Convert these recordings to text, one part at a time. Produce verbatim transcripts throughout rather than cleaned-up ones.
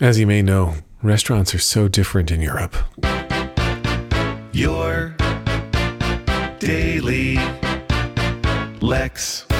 As you may know, restaurants are so different in Europe. Your Daily Lex.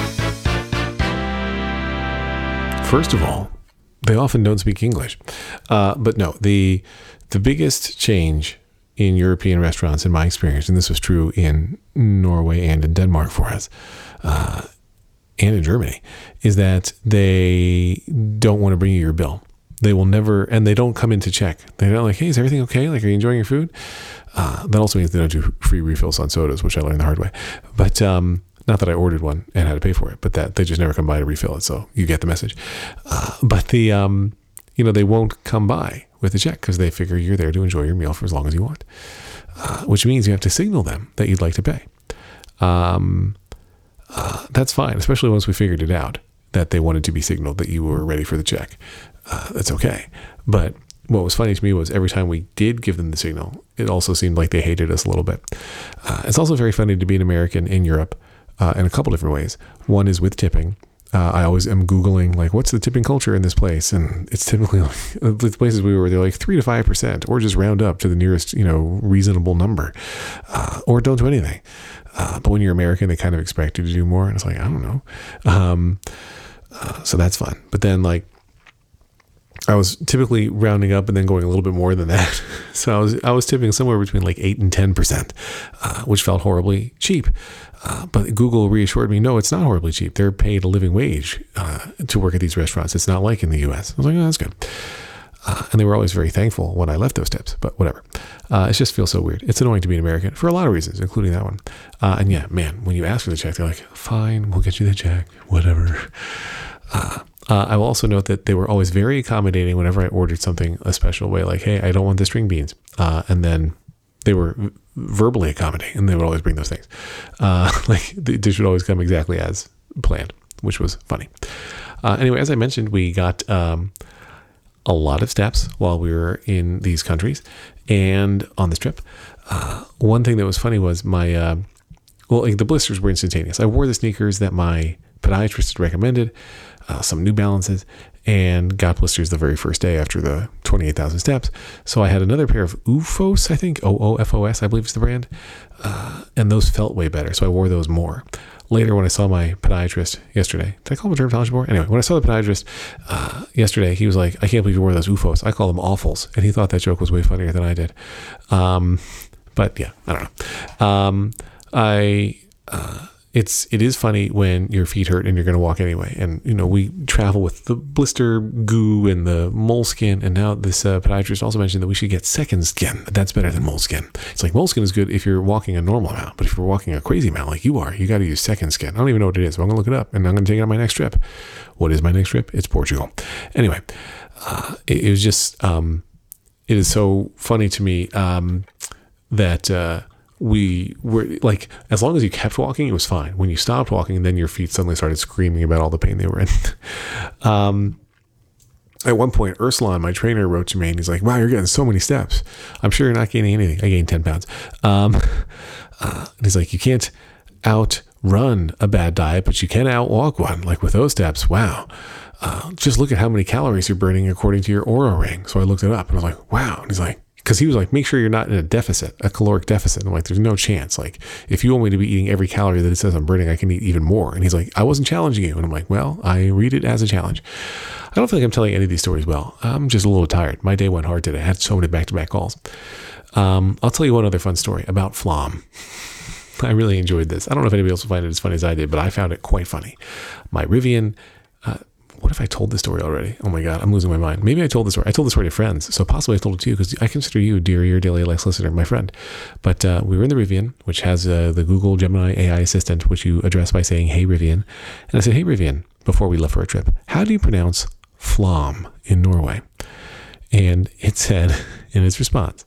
First of all, they often don't speak English. Uh, but no, the the biggest change in European restaurants, in my experience, and this was true in Norway and in Denmark for us, uh, and in Germany, is that they don't want to bring you your bill. They will never, and they don't come in to check. They're not like, hey, is everything okay? Like, are you enjoying your food? Uh, that also means they don't do free refills on sodas, which I learned the hard way. But um, not that I ordered one and had to pay for it, but that they just never come by to refill it. So you get the message. Uh, but the, um, you know, they won't come by with a check because they figure you're there to enjoy your meal for as long as you want, uh, which means you have to signal them that you'd like to pay. Um, uh, that's fine, especially once we figured it out that they wanted to be signaled that you were ready for the check. Uh, that's okay. But what was funny to me was every time we did give them the signal, it also seemed like they hated us a little bit. Uh, it's also very funny to be an American in Europe uh, in a couple different ways. One is with tipping. Uh, I always am Googling, like, what's the tipping culture in this place? And it's typically like, the places we were, they're like three to five percent, or just round up to the nearest, you know, reasonable number, uh, or don't do anything. Uh, but when you're American, they kind of expect you to do more. And it's like, I don't know. Um, uh, so that's fun. But then, like, I was typically rounding up and then going a little bit more than that. So I was I was tipping somewhere between like eight and ten percent, uh, which felt horribly cheap. Uh, but Google reassured me, no, it's not horribly cheap. They're paid a living wage uh, to work at these restaurants. It's not like in the U S. I was like, oh, that's good. Uh, and they were always very thankful when I left those tips, but whatever. Uh, it just feels so weird. It's annoying to be an American for a lot of reasons, including that one. Uh, and yeah, man, when you ask for the check, they're like, fine, we'll get you the check, whatever. Uh, uh, I will also note that they were always very accommodating whenever I ordered something a special way, like, hey, I don't want the string beans. Uh, and then they were v- verbally accommodating, and they would always bring those things. Uh, like, the dish would always come exactly as planned, which was funny. Uh, anyway, as I mentioned, we got um, a lot of steps while we were in these countries and on this trip. Uh, one thing that was funny was my, uh, well, like the blisters were instantaneous. I wore the sneakers that my podiatrist had recommended, uh, some New Balances, and got blisters the very first day after the twenty-eight thousand steps. So I had another pair of OOFOS, I think, O O F O S, I believe is the brand, uh, and those felt way better. So I wore those more. Later, when I saw my podiatrist yesterday, did I call him a dermatologist before? Anyway, when I saw the podiatrist uh, yesterday, he was like, I can't believe you wore those OOFOS. I call them awfuls. And he thought that joke was way funnier than I did. Um, but yeah, I don't know. Um, I... Uh, It's it is funny when your feet hurt and you're going to walk anyway. And, you know, we travel with the blister goo and the moleskin. And now this uh, podiatrist also mentioned that we should get second skin. That's better than moleskin. It's like moleskin is good if you're walking a normal amount. But if you're walking a crazy amount like you are, you got to use second skin. I don't even know what it is, but I'm going to look it up. And I'm going to take it on my next trip. What is my next trip? It's Portugal. Anyway, uh, it, it was just, um, it is so funny to me um, that... Uh, we were like, as long as you kept walking, it was fine. When you stopped walking, then your feet suddenly started screaming about all the pain they were in. um, at one point, Ursula, my trainer, wrote to me and he's like, wow, you're getting so many steps. I'm sure you're not gaining anything. I gained ten pounds. Um, uh, and he's like, you can't outrun a bad diet, but you can outwalk one. Like with those steps, wow. Uh, just look at how many calories you're burning according to your Oura ring. So I looked it up and I was like, wow. And he's like, because he was like, make sure you're not in a deficit, a caloric deficit. And I'm like, there's no chance. Like, if you want me to be eating every calorie that it says I'm burning, I can eat even more. And he's like, I wasn't challenging you. And I'm like, well, I read it as a challenge. I don't feel like I'm telling any of these stories well. I'm just a little tired. My day went hard today. I had so many back-to-back calls. Um, I'll tell you one other fun story about Flom. I really enjoyed this. I don't know if anybody else will find it as funny as I did, but I found it quite funny. My Rivian... Uh, What if I told this story already? Oh my God, I'm losing my mind. Maybe I told this story. I told this story to friends. So possibly I told it to you because I consider you, dear, your Daily Lex listener, my friend. But uh, we were in the Rivian, which has uh, the Google Gemini A I assistant, which you address by saying, hey, Rivian. And I said, hey, Rivian, before we left for a trip, how do you pronounce Flom in Norway? And it said in its response,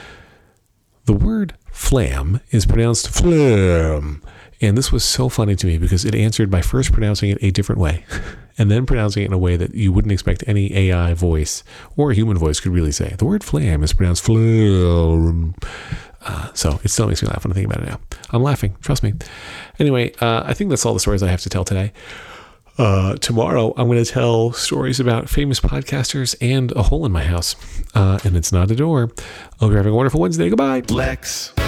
the word flam is pronounced flam. And this was so funny to me because it answered by first pronouncing it a different way and then pronouncing it in a way that you wouldn't expect any A I voice or a human voice could really say. The word flam is pronounced flam. Uh, so it still makes me laugh when I think about it now. I'm laughing. Trust me. Anyway, uh, I think that's all the stories I have to tell today. Uh, tomorrow, I'm going to tell stories about famous podcasters and a hole in my house. Uh, and it's not a door. Hope you're having a wonderful Wednesday. Goodbye. Lex.